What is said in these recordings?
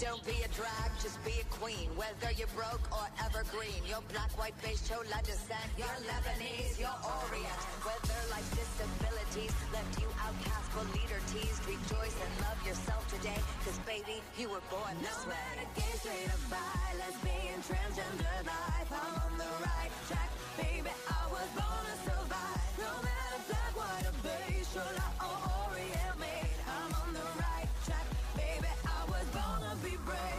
Don't be a drag, just be a queen. Whether you're broke or evergreen, your black, white, beige, chola descent, you're Lebanese, you're Orient. Whether life's disabilities left you outcast but leader teased, rejoice and love yourself today, cause baby, you were born this way. No matter gay, straight or bi, lesbian, transgender life, I'm on the right track, baby, I was born to survive. No matter black, white or beige, chola or Orient made, I'm on the right track, baby, I was born to be brave.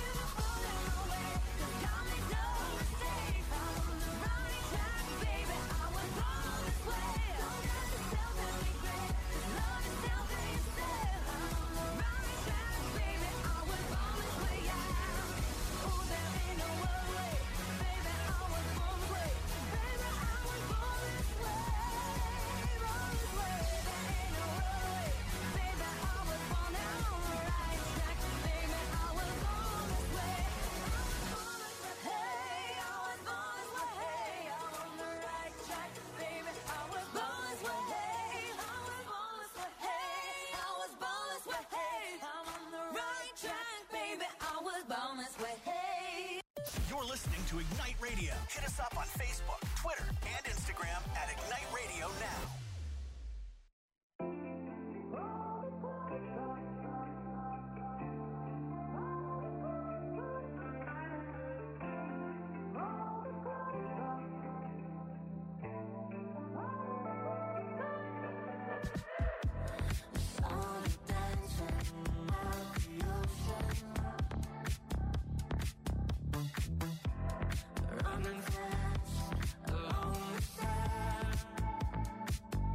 You're listening to Ignite Radio. Hit us up on Facebook, Twitter, and Instagram at Ignite Radio Now. Running fast along the side.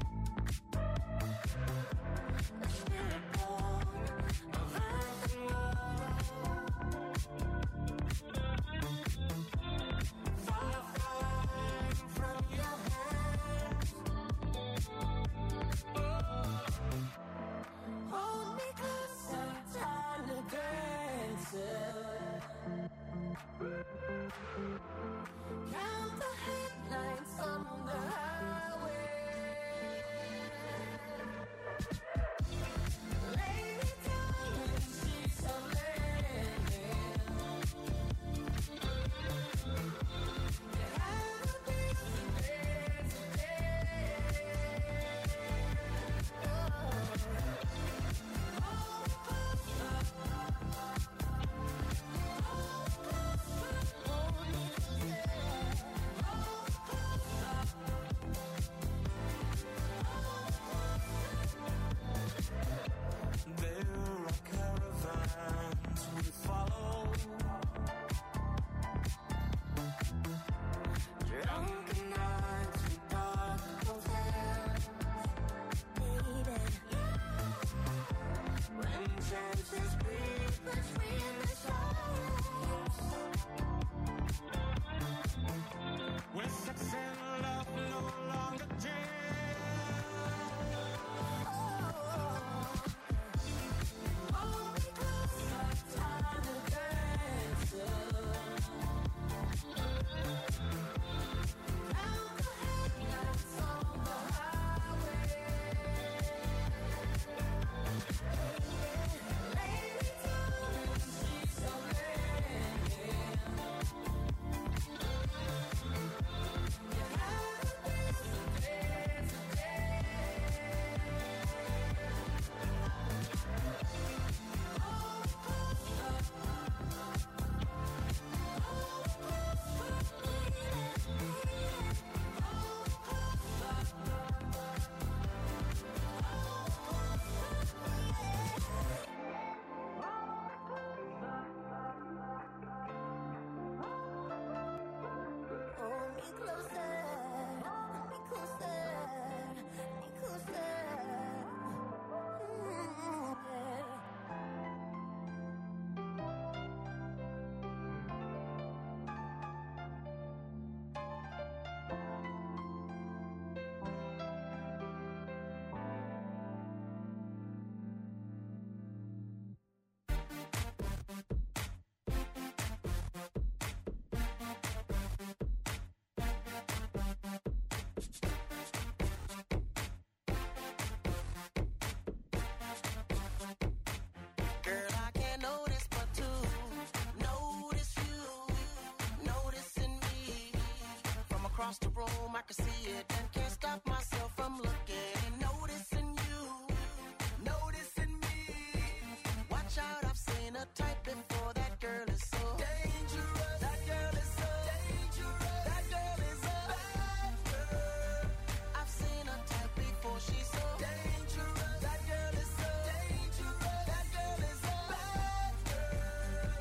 the room, I can see it and can't stop myself from looking. Noticing you, noticing me. Watch out, I've seen a type before. That girl is so dangerous. That girl is so dangerous. That girl is a bad girl. I've seen a type before. She's so dangerous. That girl is so dangerous. That girl is a bad girl.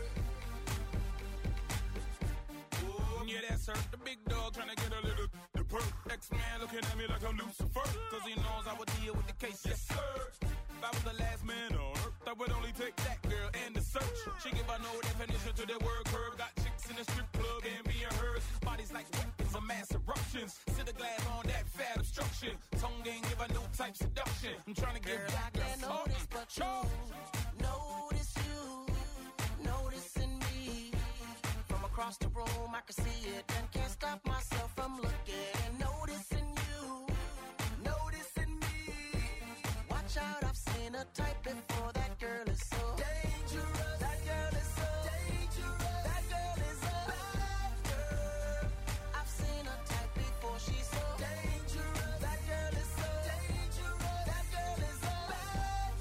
Yeah. Yeah, that's her. The big dog trying to get a little the perk. X-Man looking at me like I'm Lucifer. Cause he knows I would deal with the case. Yes, sir. If I was the last man on earth, I would only take that girl and the search. She give her no definition to the word curve. Got chicks in the strip club and being hers. Bodies like weapons of mass eruptions. Sit a glass on that fat obstruction. Tongue ain't give her no type seduction. I'm trying to get back I can't notice but you. Notice you. Noticing me. From across the room, I can see it and can't stop myself from looking. Noticing you. Noticing me. Watch out, I've seen a type before. That girl is so dangerous. That girl is so dangerous. That girl is a bad girl. I've seen a type before. She's so dangerous. That girl is so dangerous. That girl is a bad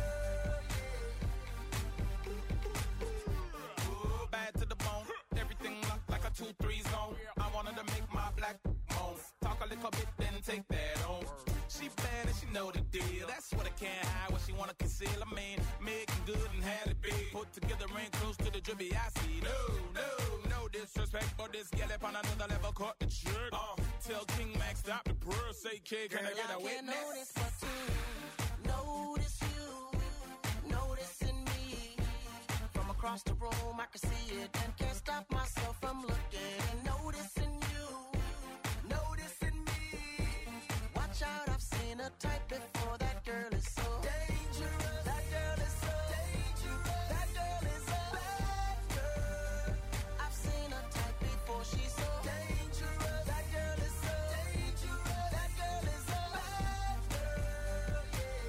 girl. bad to the bone. Everything locked like a 2-3 zone. I wanted to make my black moan. Talk a little bit, then take that on. She bad and she know the deal. That's what I can't hide, what she wanna conceal. I mean, making good and had it big. Put together ain't close to the drippy I see. No disrespect, but this gal up on another level caught the jerk. Tell King Max stop the purr. Say, kid, can I get a witness? Girl, I can't notice but you. Notice you. Noticing me. From across the room, I can see it and can't stop myself from looking. Noticing you. Noticing me. Watch out, I've seen a type before. That girl is so dangerous. That girl is so dangerous. That girl is a bad girl. I've seen a type before. She's so dangerous. That girl is so dangerous. That girl is a bad girl.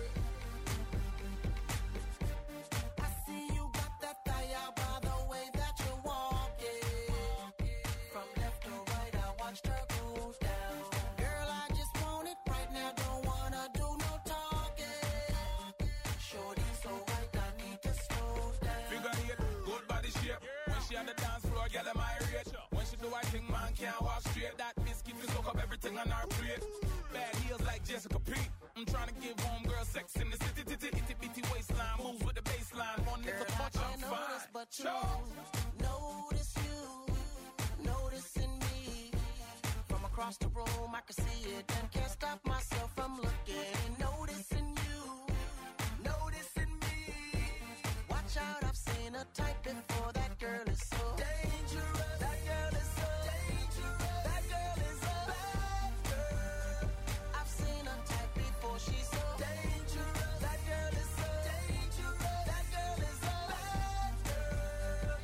Yeah. I see you got that fire by the way that you're walking. From left to right, I watched her go down. Girl, I just want it right now. Don't wanna do no talking. Shorty so right, I need to slow down. Figure eight, good body shape. When she on the dance floor, girl, am I rich? When she do I think man can't walk straight. That biscuit will soak up everything on our plate. Bad heels like Jessica Pete. I'm trying to give homegirl sex in the city. Itty bitty waistline moves with the baseline. One little Girl, I touch, I'm can't notice fine. but you. Notice you. Noticing me. From across the room, I can see it and can't stop myself from looking. Noticing you. Noticing me. Watch out, I've seen a type before. That girl is so dangerous. That girl is so dangerous. That girl is a bad girl. I've seen a type before. She's so dangerous. That girl is so dangerous. That girl is a bad girl.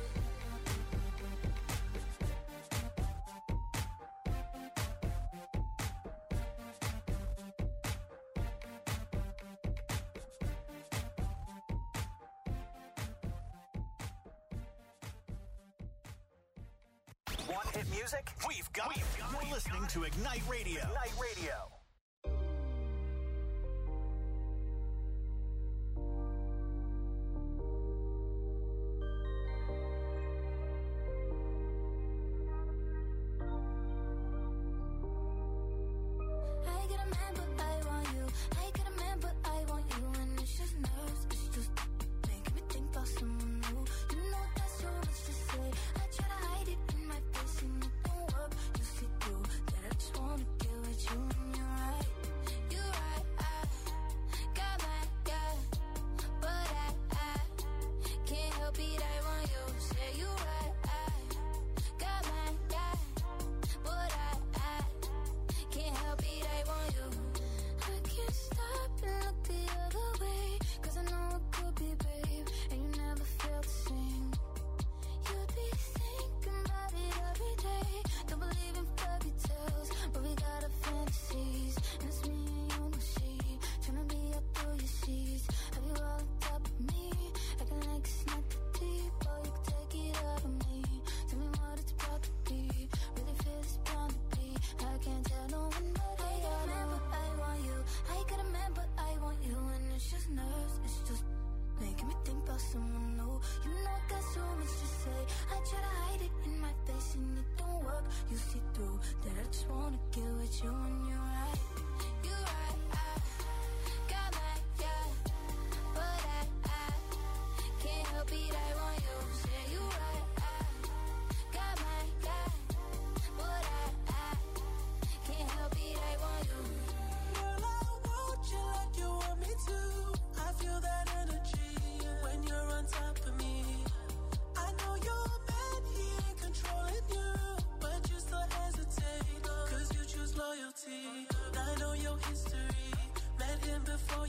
Want hit music? We've got it. You're listening to Ignite Radio. Ignite Radio. I get a man, but I want you. I get a man, but I want you. And it's just nerves, it's just making me think about someone new. You know that's so much to say. I try to hide it in my face and it don't work. You see through that I just wanna get with you and you're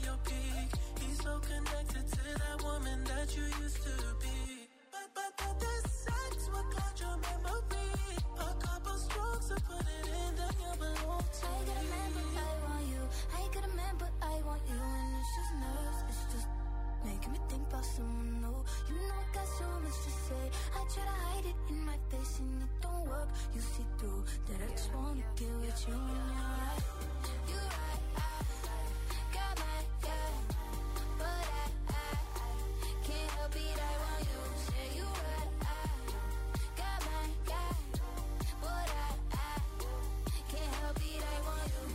your peak. He's so connected to that woman that you used to be. But the sex will cloud your memory. A couple strokes to put it in, then you belong to me. I got a man, but I want you. I got a man, but I want you. And it's just nerves, it's just making me think about someone new. You know I got so much to say. I try to hide it in my face and it don't work. You see through that I just wanna get with you and you're right. You're right, I got my guy, but I can't help it, I want you. Say you right, I got my guy, but I can't help it, I want you.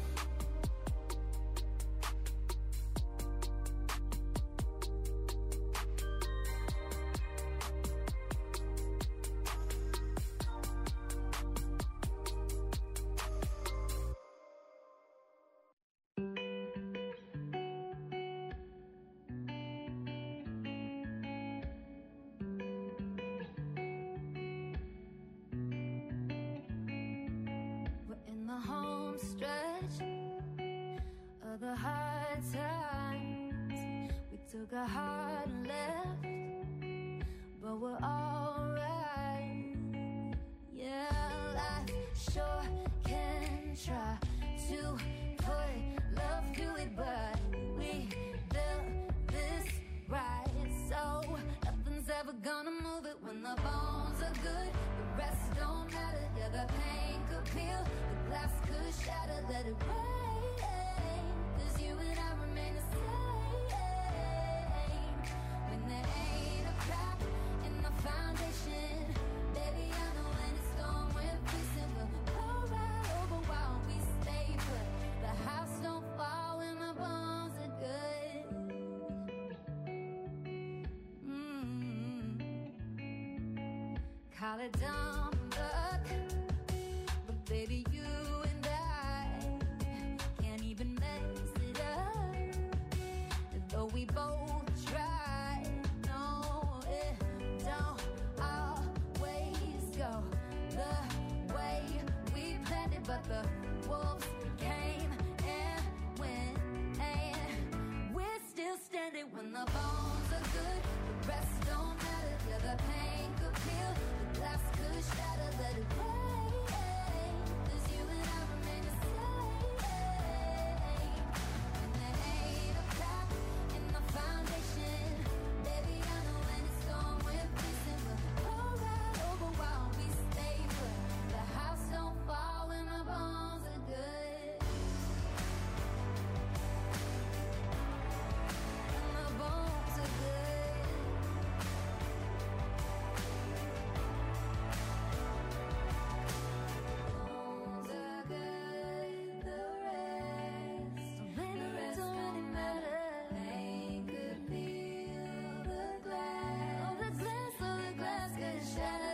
The hard times, we took a hard left, but we're alright. Yeah, life sure can try to put love to it, but we built this right, so nothing's ever gonna move it. When the bones are good, the rest don't matter. Yeah, the pain could peel, the glass could shatter, let it rain. You and I remain the same. When there ain't a crack in the foundation, baby, I know when it's storm, we're facing. We'll go right over while we stay put. The house don't fall when the bones are good. Call it dumb luck, but baby, you and I can't even mess it up. Though we both try, no, it don't always go the way we planned it. But the wolves came and went, and we're still standing. When the bones are good, the rest don't matter. Yeah, the pain could peel, the glass could shatter, let it rain. 'Cause you and I remain the same. And there ain't a crack in the foundation, baby, I know when it's storm, we're facing. We'll go right over while we stay put. The house don't fall when the bones are good. And the bones are good. Bones are good, the rest don't really matter. Pain could peel the glass. Oh, the glass could shatter.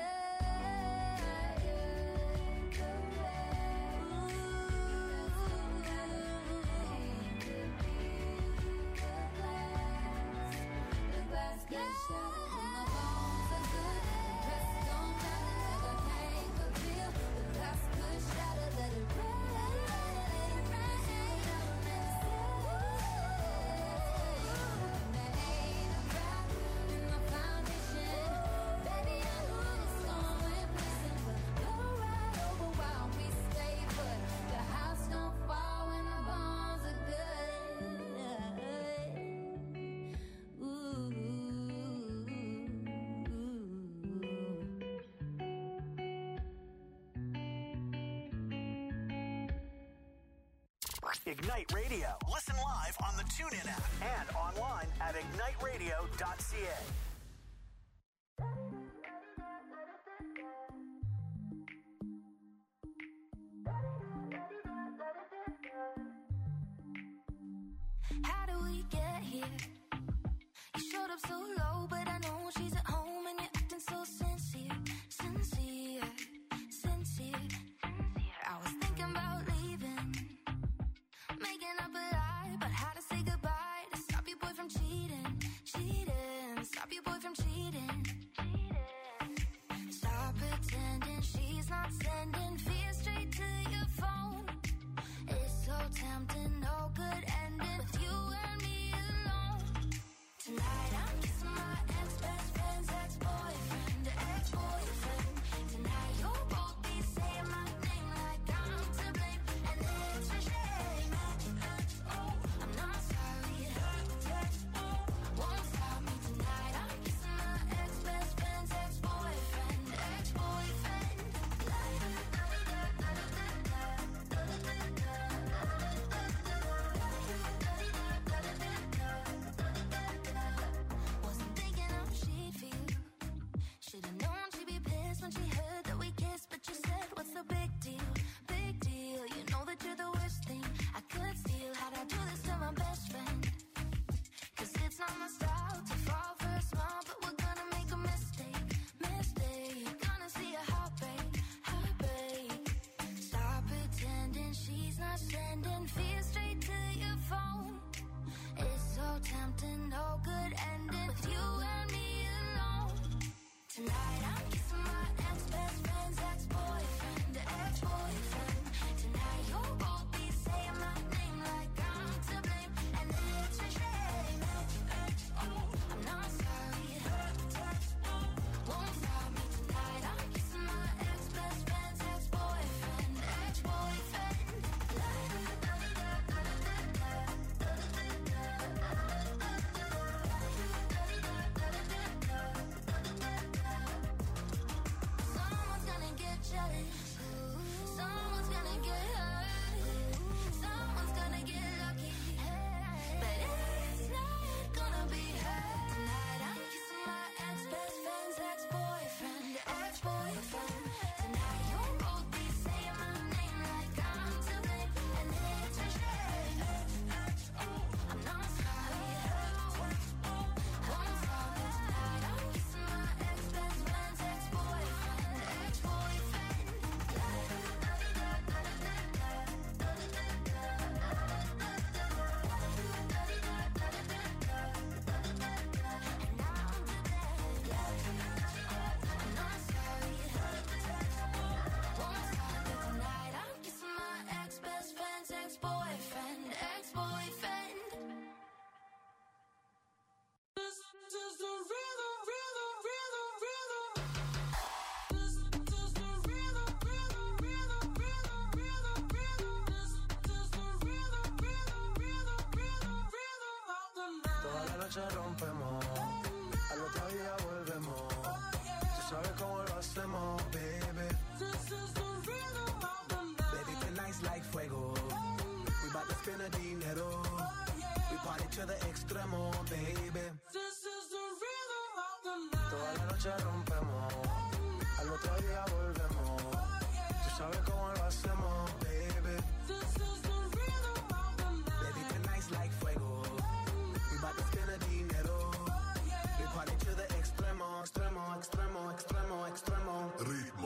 The glass could shatter. When the bones are good, the rest don't matter. The pain could peel, the glass could shatter. Let it rain, and there ain't a crack in the foundation, baby, I know it's storm, we're facing. We'll go right over while we stay put. The house don't fall when the bones are good. Ignite Radio. Listen live on the TuneIn app and online at igniteradio.ca. How do we get here? You showed up so low, but I know she's at home and you're acting so sincere. I was thinking about leaving, making up a lie about how to say goodbye to stop your boy from cheating. Stop your boy from cheating. Stop pretending she's not sending fear straight to your phone. It's so tempting, no good ending with you and noche rompemos, al otro día volvemos. Tú sabes cómo lo hacemos, baby. This is the rhythm of the night. Baby, tonight's like fuego. We bout to spend the dinero. We party to the extremo, baby. This is the rhythm of the night. Toda la noche rompemos, al otro día volvemos. Tú sabes cómo lo hacemos, baby. This is the rhythm of the night. Baby, tonight's like fuego. We bout to spend the dinero. We party to the extremo, extremo, extremo, extremo, extremo. Ritmo.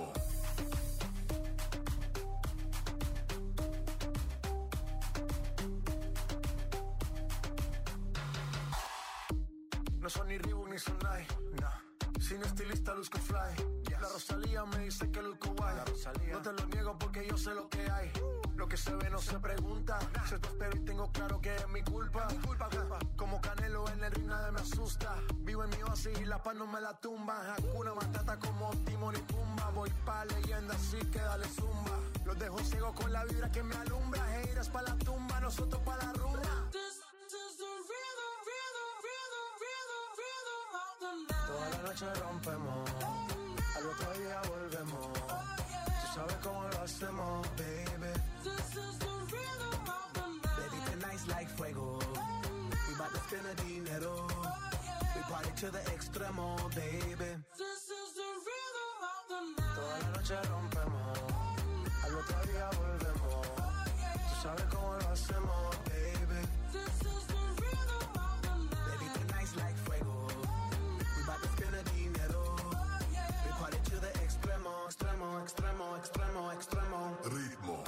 No son ni Reebok ni Sonai, nah. Sin estilista luzco fly. La Rosalía me dice que luzco guay. No te lo niego porque yo sé lo que hay. Lo que se ve no se pregunta. Se te espero y tengo claro que es mi culpa. Como Canelo en el ring nadie me asusta. Vivo en mi oasis y la paz no me la tumba. Hakuna Matata como Timon y Pumba. Voy pa' leyenda así que dale zumba. Los dejo ciego con la vibra que me alumbra. Heiras pa' la tumba, nosotros pa' la rumba. This is the rhythm, rhythm, rhythm, rhythm, rhythm of the night. Toda la noche rompemos, al otro día volvemos. Tú sabes cómo lo hacemos, baby. This is the rhythm of the night. Baby, tonight's like fuego. We bout to spend the dinero. We party to the extremo, baby. This is the rhythm of the night. Toda la noche rompemos, al otro día volvemos. Tú sabes cómo lo hacemos, baby. This is the rhythm of the night. Baby, tonight's like fuego. We bout to spend the dinero. We party to the extremo, extremo, extremo, extremo, extremo. Ritmo.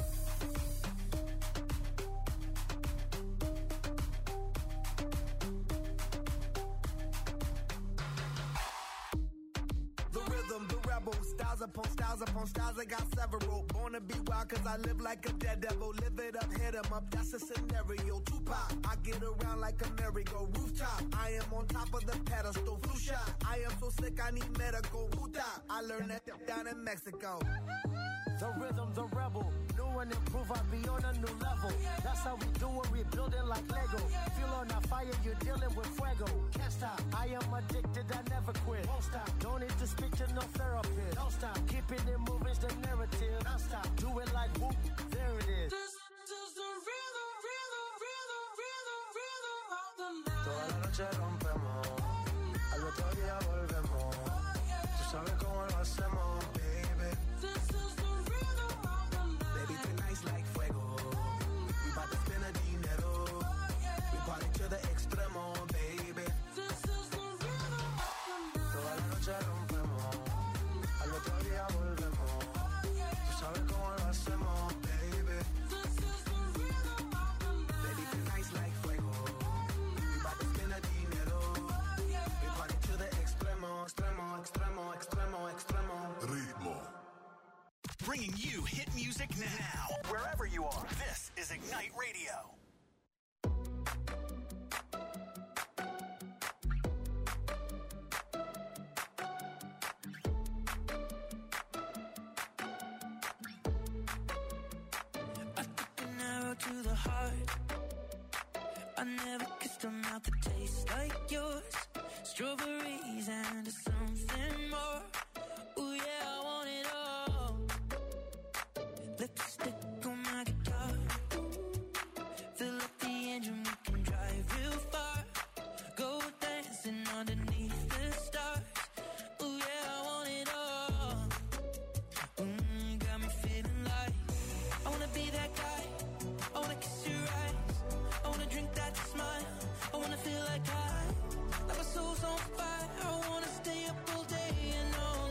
The rhythm, the rebel, styles upon styles upon styles, I got several. Born to be wild cause I live like a dead devil. Live it up, hit 'em up, that's a scenario. Tupac, I get around like a merry-go rooftop. I am on top of the pedestal, flu shot. I am so sick I need medical. Puta, I learned that down in Mexico. The rhythm, the rebel. New and improve, I'll be on a new level. That's how we do it, we building like Lego. Feel on a fire, you're dealing with fuego. Can't stop, I am addicted, I never quit. Won't stop, don't need to speak to no therapist. Don't stop, keeping it moving's the narrative. Don't stop, do it like whoop, there it is. This is the rhythm, rhythm, rhythm, rhythm, rhythm of the night. Toda la noche rompemos, al otro día volvemos. Tú sabes cómo lo hacemos, baby. This is the rhythm of the night. Baby, tonight's like fuego. We bout to spend the dinero. We party to the extremo, baby. This is the rhythm of the night. Toda la noche rompemos, al otro día volvemos. Tú sabes cómo lo hacemos, baby. This is the rhythm of the night. Baby, tonight's like fuego. We bout to spend the dinero. We party to the extremo, extremo, extremo, extremo, extremo. Ritmo. Bringing you hit music now. Wherever you are, this is Ignite Radio. I took an arrow to the heart. I never kissed a mouth that tastes like yours. Strawberries and something more. Ooh yeah, I want it all. Lipstick on my guitar. Fill up the engine, we can drive real far. Go dancing underneath the stars. Ooh yeah, I want it all. Got me feeling like I wanna be that guy. I wanna kiss your eyes. I wanna drink that smile. I wanna feel like my soul's on fire. I wanna stay up all day and all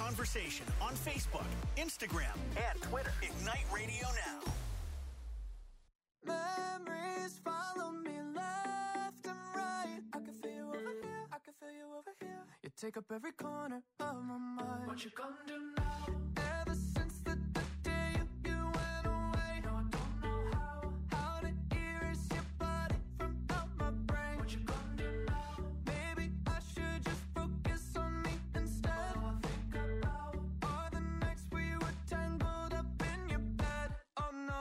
conversation on Facebook, Instagram, and Twitter. Ignite Radio Now. Memories follow me left and right. I can feel you over here, I can feel you over here. You take up every corner of my mind. What you gonna do now? Ever since the day you went away, no, I don't know how to erase your body from out my brain. What you gonna do now? Maybe I should just focus on me instead. All I think about are the nights we were tangled up in your bed. Oh no.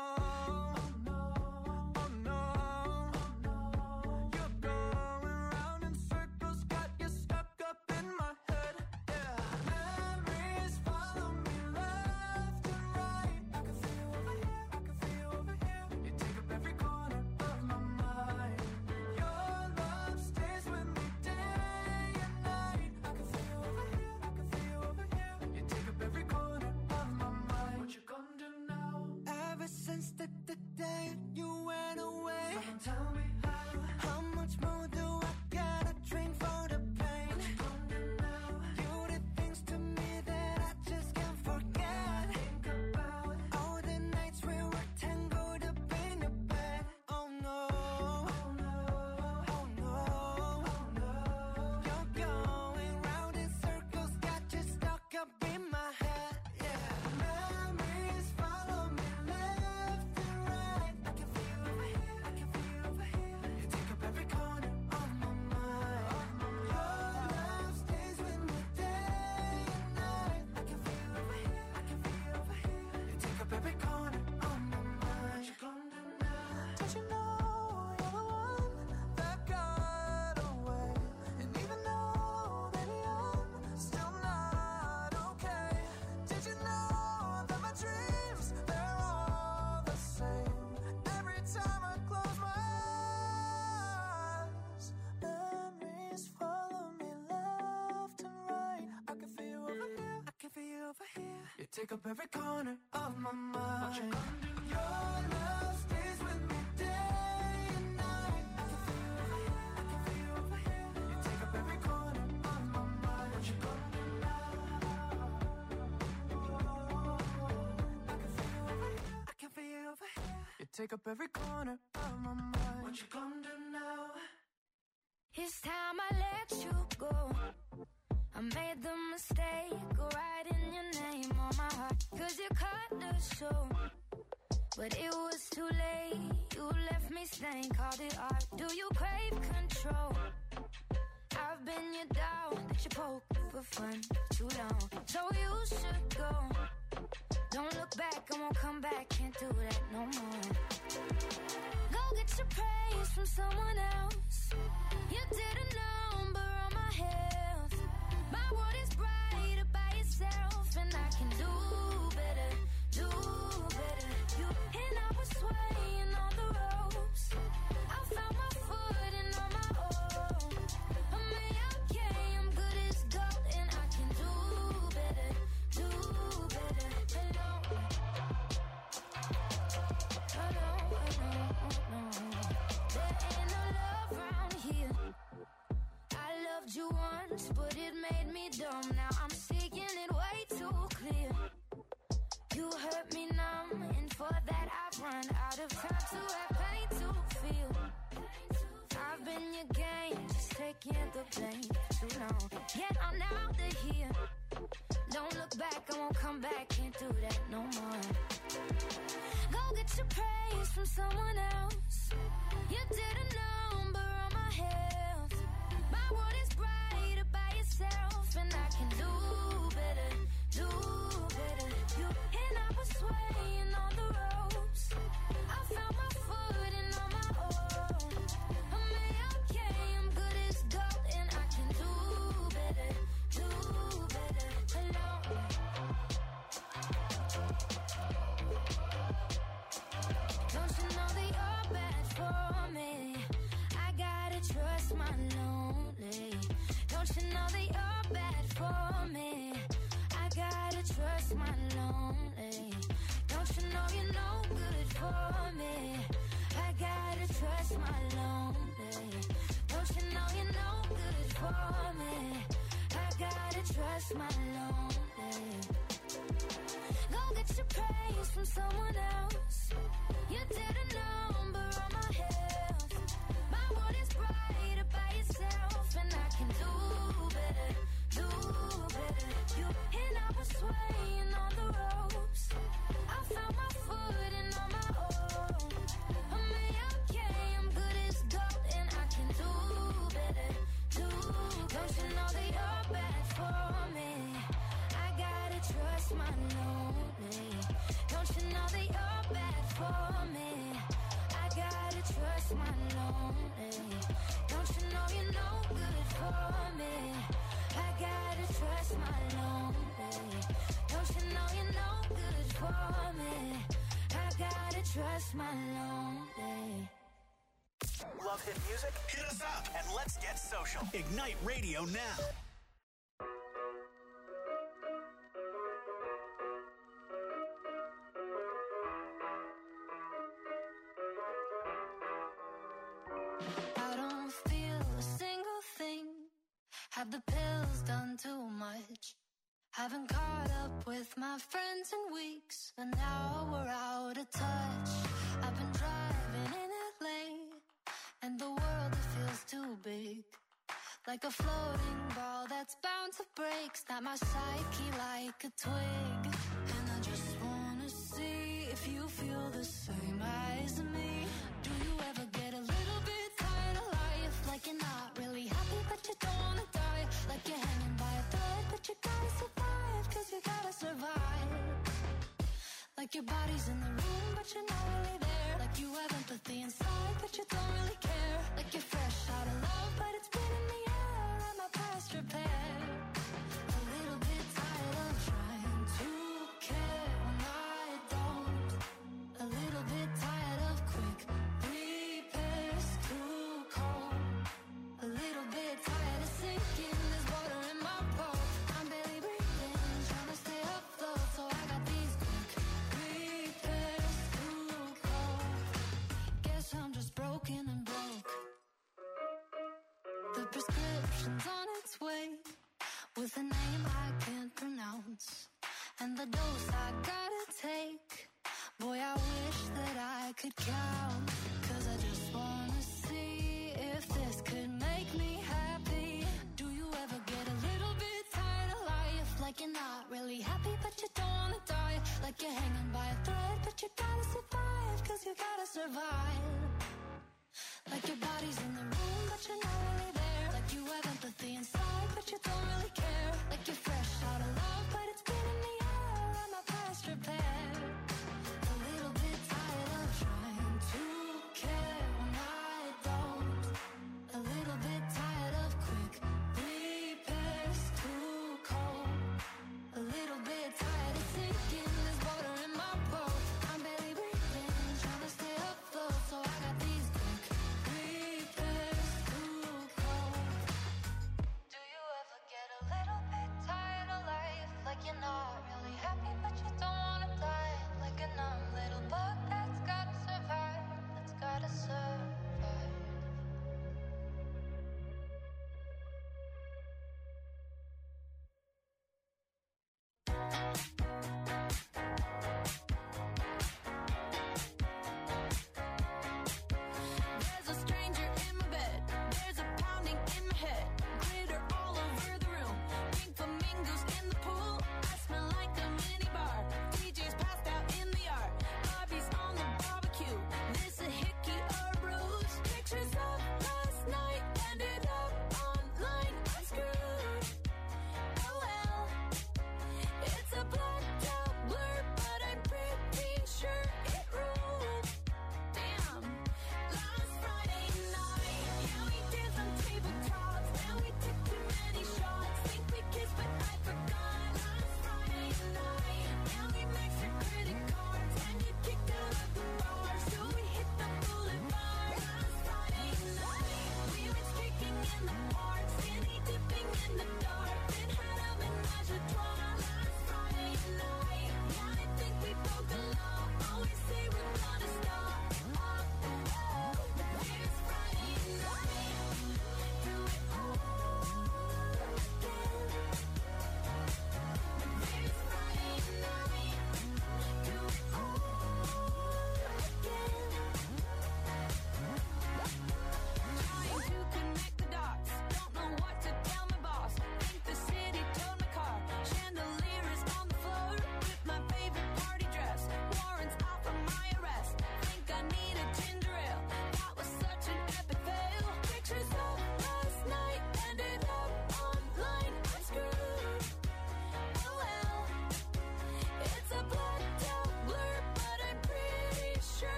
Since the day you went away, tell me how much more do I gotta drink for the pain? You did things to me that I just can't forget. Think about all the nights we were tangled up in your bed. Oh no, oh no, oh no, oh no. You're going round in circles, got you stuck up in my head. Yeah, memories follow me. You take up every corner of my mind. What you gonna do? Your love stays with me day and night. I can feel you over here, I can feel you over here. You take up every corner of my mind. What you gonna do now? I can feel you over here, I can feel you over here. You take up every corner of my mind. What you gonna do now? It's time I let you go. I made the mistake of writing your name on my heart, 'cause you cut the show. But it was too late, you left me stained, called it art. Do you crave control? I've been your dog that you poke for fun too long. So you should go. Don't look back, I won't come back, can't do that no more. Go get your praise from someone else. You did a number on my health. My world is brighter by yourself, and I can do better, do better. You and I was swaying on the ropes. I found my footing on my own. I'm okay, I'm good as gold, and I can do better, do better. Hello, hello, hello. There ain't no love around here. I loved you once, but it made me dumb. Now I'm seeing it way too clear. You hurt me numb, and for that I've run out of time to have pain to feel. I've been your game, just taking the blame too long. Yet I'm out of here. Don't look back, I won't come back, can't do that no more. Go get your praise from someone else. You did a number on my health. My world is brighter by yourself, and I can do better, do better. You and I was swaying on the ropes. I found my footing on my own. I'm okay, I'm good as gold, and I can do better, do better. Hello. Don't you know that you're bad for me? I gotta trust my lonely. Don't you know that you're bad for me? I gotta trust my lonely. Don't you know you're no good for me? I gotta trust my lonely. Don't you know you're no good for me? I gotta trust my lonely. Go get your praise from someone else. You did a number on my health. My world is brighter by itself, and I can do better, do better. You and I were swaying on the ropes. I found my footing on my own. I'm okay, I'm good as gold, and I can do better, do better. Don't you know that you're bad for me? I gotta trust my lonely. Don't you know that you're bad for me? I gotta trust my lonely. Don't you know you're no good for me? I gotta trust my lonely. Don't you know you're no good for me? I gotta trust my lonely. Love hit music? Hit us up and let's get social. Ignite Radio now. I don't feel a single thing. Have the pills done too much? Haven't caught up with my friends in weeks, and now we're out of touch. I've been driving in LA, and the world, it feels too big. Like a floating ball that's bound to break. Snap my psyche like a twig. And I just wanna see if you feel the same as me. Do you ever get a little bit tired of life? Like you're not really happy, but you don't wanna die. Like you're hanging by a thread, but you gotta survive, 'cause you gotta survive. Like your body's in the room, but you're not really there. Like you have empathy inside, but you don't really care. Like you're fresh out of love, but it's been in the air. I'm a past repair. A little bit tired of trying to care when I don't. A little bit tired of quick repairs, too cold. A little bit tired of sinking. There's water in my boat. I'm barely breathing, trying to stay afloat. So I got these quick repairs, too cold. Guess I'm just broken and broke. The prescription's on its way, with a name I can't pronounce, and the dose I gotta take. Boy, I wish that I could count, 'cause I just wanna see if this could make me happy. Do you ever get a little bit tired of life? Like you're not really happy, but you don't wanna die. Like you're hanging by a thread, but you gotta survive, 'cause you gotta survive. Like your body's in the room, but you're not really there. Like you have empathy inside, but you don't really care. Like you're fresh out of love, but it's been in the air. I'm a past repair. A little bit tired of trying to care when I don't. A little bit tired of quick repairs, too cold. A little bit tired of sinking. There's water in my boat. I'm barely breathing, trying to stay afloat. So I got these quick repairs, too cold. Do you ever get a little bit tired of life? Like you're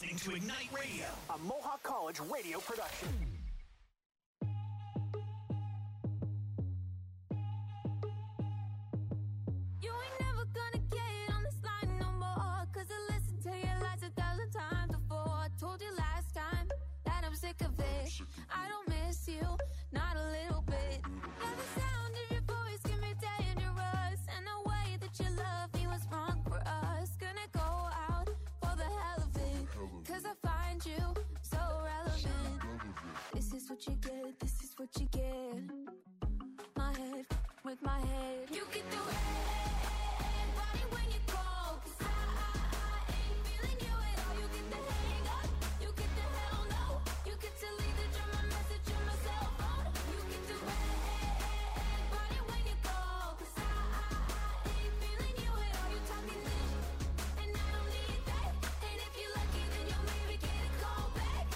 listening to Ignite Radio, a Mohawk College radio production. You ain't never gonna get on this line no more, 'cause I listened to your lies 1,000 times before. I told you last time that I'm sick of it. I don't miss you, not a little bit. Yeah, the sound of your voice can be dangerous, and the way that you love me was wrong for us. Gonna go out for the hell of it, 'cause I find you so relevant. This is what you get, this is what you get. My head with my head. You get the red body when you call, 'cause I ain't feeling you at all. You get the hang up, you get the hell no. You get to leave the drum, my message on my cell phone. You get the red body when you call, 'cause I ain't feeling you at all. You talking this, and I don't need that. And if you're lucky, then you'll maybe get a call back.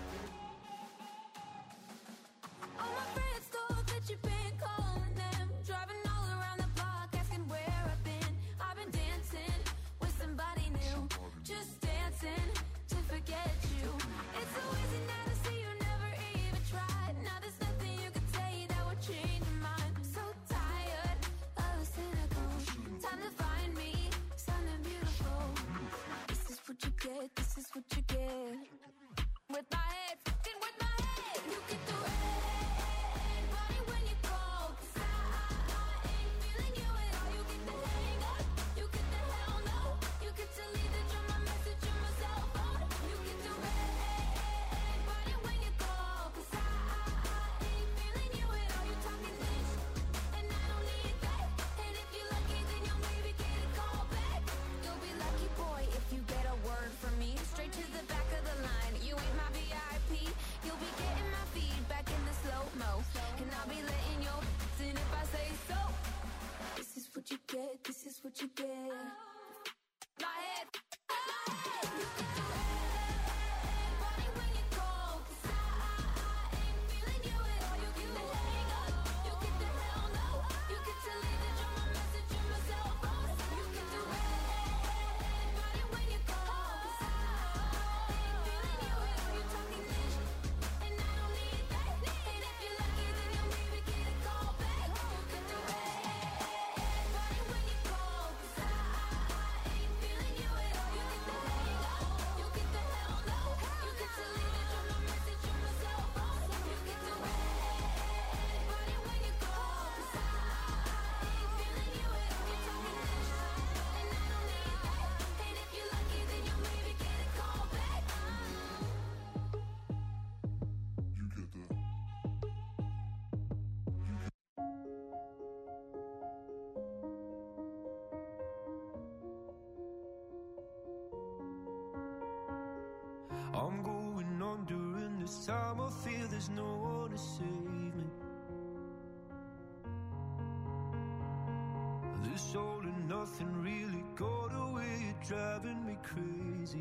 All my friends thought that you've been calling them, driving all around the block, asking where I've been. I've been dancing with somebody new, just dancing to forget you. It's so easy now to see you never even tried. Now there's nothing you can say that would change your mind. So tired of the cynical. Time to find me something beautiful. This is what you get, this is what you get. With my head, fucking with my head. You get the red body when you call, 'cause I ain't feeling you at all. You get the hang up, you get the hell no. You get to leave the drum, my message on my cell phone. You get the red body when you call, 'cause I ain't feeling you at all. You talking this, and I don't need that. And if you're lucky, then you'll maybe get a call back. You'll be lucky, boy, if you get a word from me. Straight to the back of the line. You ain't my VIP. You'll be getting my feedback in the slow-mo, and I'll be letting your in if I say so. This is what you get, this is what you get. My head, my head. You get the red body when you call, 'cause I ain't feeling you at all. You get the hang up, you get the hell no. You get to leave the drum, my message on my cell phone. You get the red body when you call, 'cause I ain't feeling you at all. You talking this, and I don't need that. And if you're lucky, then you'll maybe get a call back. You get the red body when you call, 'cause I ain't feeling you at all. You get the hang up, you get the hell no. You get to leave the drum, my message on my cell phone. You get the red body when you call, 'cause I ain't feeling you at all. You talking this, and I don't need that. And if you're lucky, then you'll maybe get a call back. I'm going on during this time. I feel there's no one to save me. This all and nothing really got away. You're driving me crazy.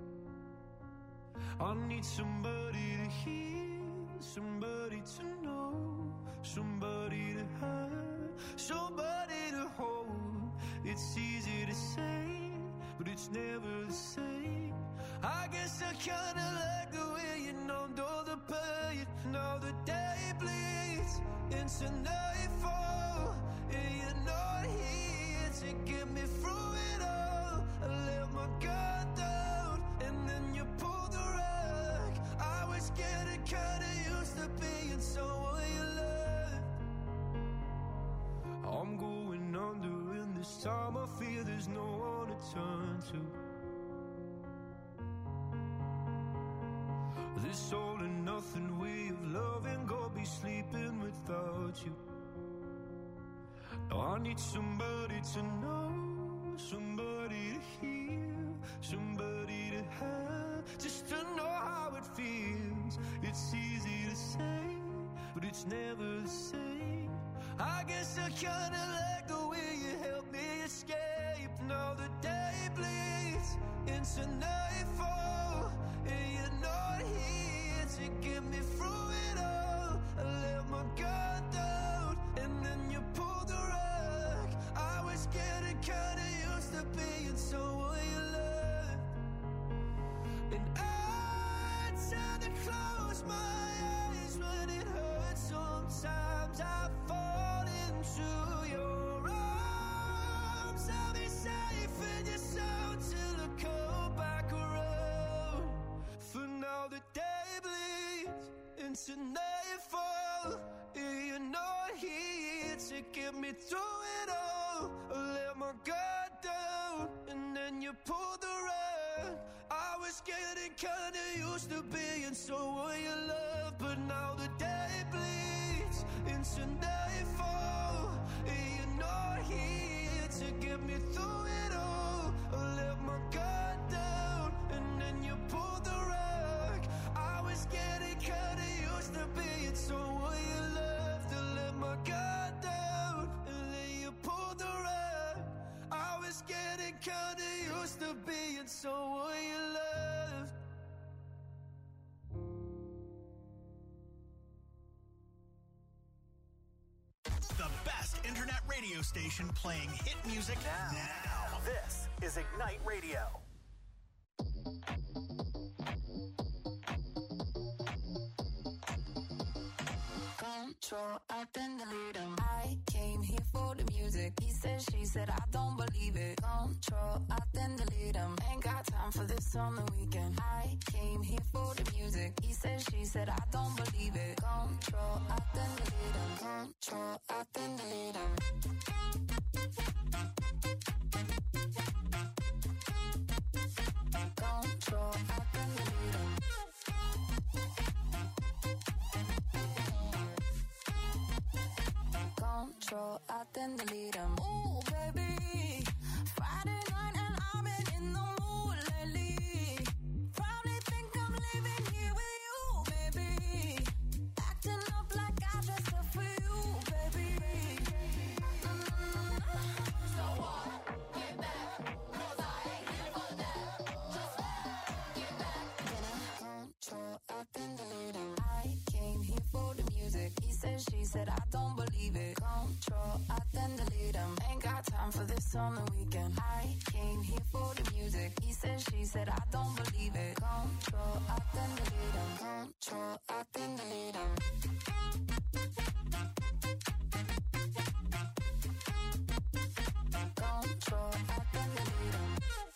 I need somebody to hear, somebody to know, somebody to have, somebody to hold. It's easy to say, but it's never the same. I guess I kinda like the way you numbed all the pain. Now the day bleeds into nightfall, and you're not here to get me through it all. I let my guard down, and then you pulled the rug. I was getting kinda used to being someone you loved. I'm going under, and this time I feel there's no one to turn to. This all and nothing way of loving, go be sleeping without you. Now I need somebody to know, somebody to hear, somebody to have, just to know how it feels. It's easy to say, but it's never the same. I guess I kinda like the way you help me escape. Now the day bleeds into nightfall, and you're not here to get me through it all. I let my guard down, and then you pulled the rug. I was getting kinda used to being someone you loved, and into nightfall. You're not here to get me through it all. I let my guard down, and then you pulled the rug. I was getting kinda used to being someone you love, but now the day bleeds into nightfall. You're not here to get me through it all. I let my guard down, and then you pulled the rug. I was getting kinda used to being someone you loved. I let my guard down, and then you pulled the rug. I was getting kinda used to being someone you loved. The best internet radio station playing hit music now. This is Ignite Radio. Control, I then delete him. I came here for the music. He said, she said, I don't believe it. Control, I then delete him. Ain't got time for this on the weekend. I came here for the music. He said, she said, I don't believe it. Control, I then delete him. Control, I then delete him. Control, I then delete him. Control, I then delete him. Ooh, baby, Friday night and I've been in the mood lately. Probably think I'm living here with you, baby. Acting up like I dressed up for you, baby. So what? Get back, 'cause I ain't here for that. Just get back. Then control, I then delete him. I came here for the music. He said, she said, I don't believe it. Control, I then delete him. Ain't got time for this on the weekend. I came here for the music. He said, she said, I don't believe it. Control, I then delete him. Control, I then delete him. Control, I then delete him.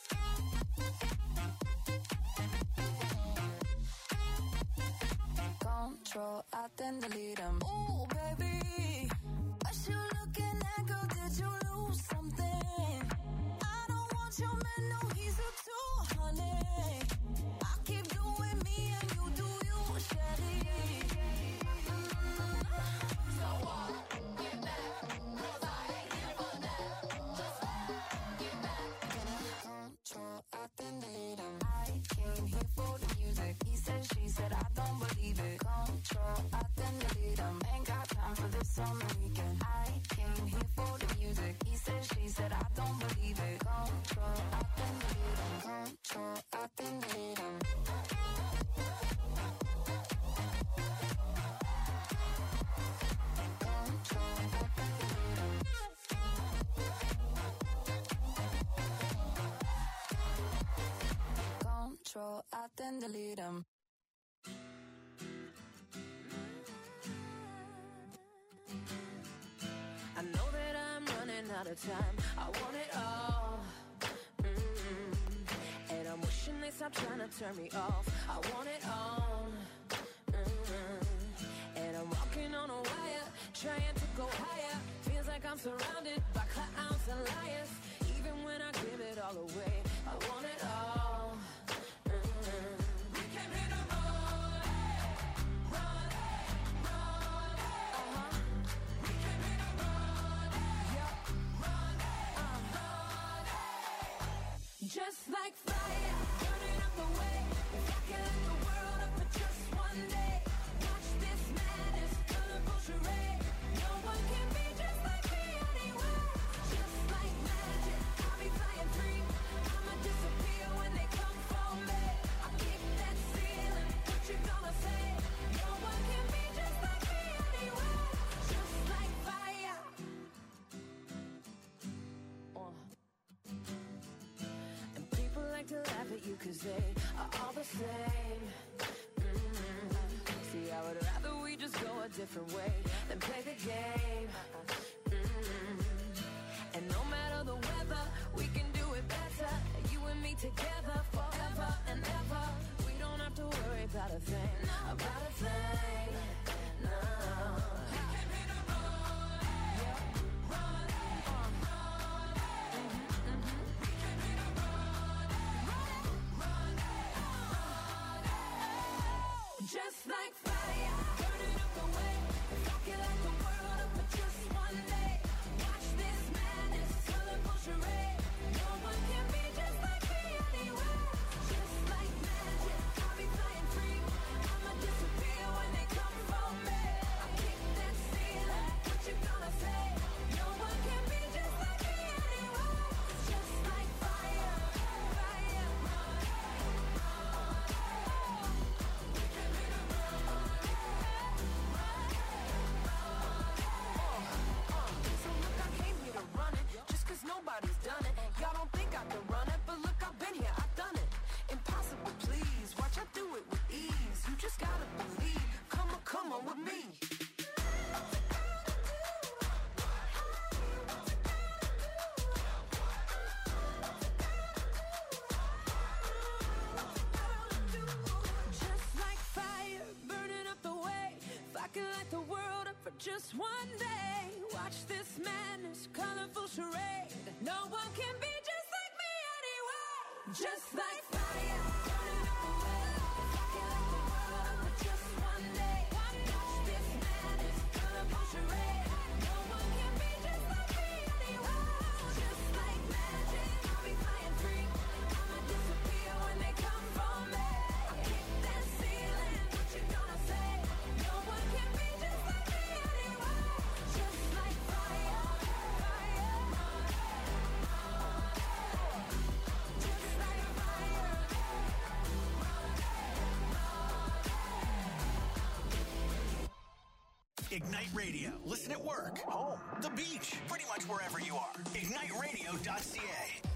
Control, I then delete him. Ooh, baby, what you looking at, girl? Did you lose something? I don't want your man, no, he's a two, honey. I keep doing me and you do you, Shelly. So what? Get back, 'cause I ain't here for that. Just get back. Control, I then delete him. I came here for the music. He said, she said, I don't believe it. Control, I then delete him. Ain't got time for this on the weekend. I came here for the music. He said, she said, I don't believe it. Control, I then delete him. Control, I then delete him. Control, I then delete him. Control, I then delete him. I know that I'm running out of time. I want it all. And I'm wishing they stop trying to turn me off. I want it all. And I'm walking on a wire, trying to go higher. Feels like I'm surrounded by clowns and liars. Even when I give it all away, I want it all. We came here to run, run, run. We came here to run, run, run. Just like fire, burning up the way. If I can light the world up for just one day. Watch this madness, colorful charade. No one can be just like me anyway. Just like magic, I'll be flying free. I'ma disappear when they come for me. I'll keep that ceiling, what you gonna say? No one can be just like me anyway. Just like fire. And people like to laugh at you 'cause they are all the same. See, I would rather we just go a different way than play the game. And no matter the weather, we can do it better. You and me together forever and ever. We don't have to worry about a thing, about a thing. Just one day, watch this madness, colorful charade. No one can be just like me anyway. Just like fire, burning up the world, rocking like the world. But just one day, watch this madness, colorful charade. No one can be just like me anyway. Just like magic, I'll be flying free. I'ma disappear when they come for me. I kick that ceiling, what you gonna say? No one can be just like me anyway. Just like fire, fire. Just like fire. Ignite Radio. Listen at work, home, the beach, pretty much wherever you are. IgniteRadio.ca.